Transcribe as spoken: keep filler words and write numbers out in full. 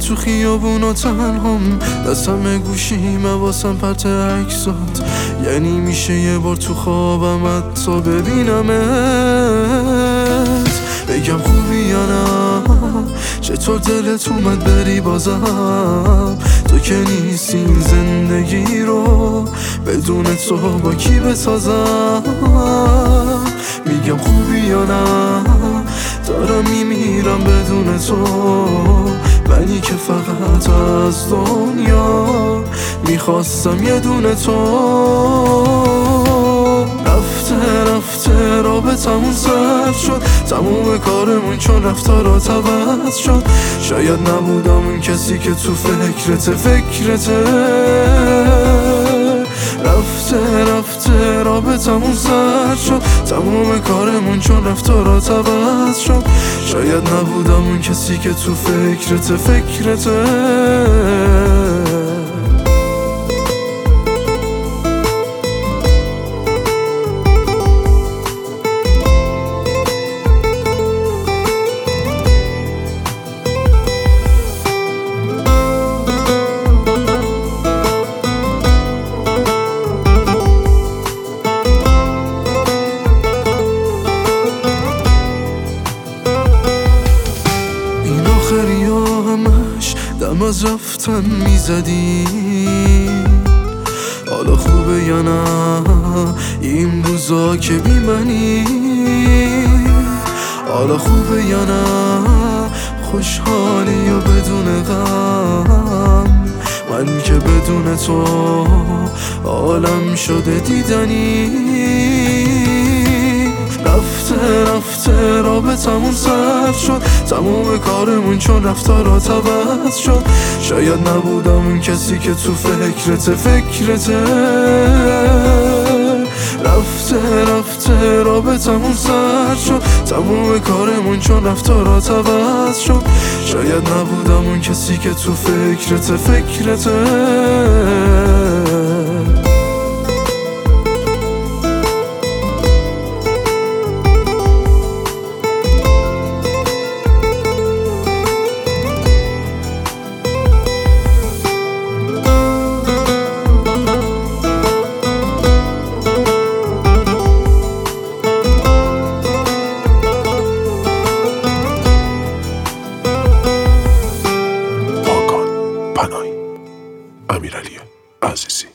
تو خیابون و تنهام، دستم گوشیمه واسم پرت عکسات. یعنی میشه یه بار تو خوابم حتی ببینمت، بگم خوبی یا نه، چطور دلت اومد بری بازم. تو که نیستی این زندگی رو بدون تو با کی بسازم. میگم خوبی یا نه، دارم میمیرم بدون تو، منی که فقط از دنیا میخواستم یه دونه تو. رفته رفته رابطمون سرد شد، تموم کارمون چون رفتارات عوض شد. شاید نبودم اون کسی که تو فکرته فکرته. رفته رفته رابطمون سرد شد، تموم کارمون چون رفتارات عوض شد. شاید نبودم اون کسی که تو فکرته فکرته. همش دم از رفتن میزدی، حالا خوبه یا نه این روزا که بی منی. حالا خوبه یا نه خوشحالی یا بدون غم، من که بدون تو عالم شده دیدنی. رفته رفته رابطمون سرد شد، تموم کارمون چون رفتارات عوض شد. شاید نبودم اون کسی که تو فکرته فکرته. رفته رفته رابطمون سرد شد، تموم کارمون چون رفتارات عوض شد. شاید نبودم اون کسی که تو فکرته فکرته. امیرعلی عزیزی.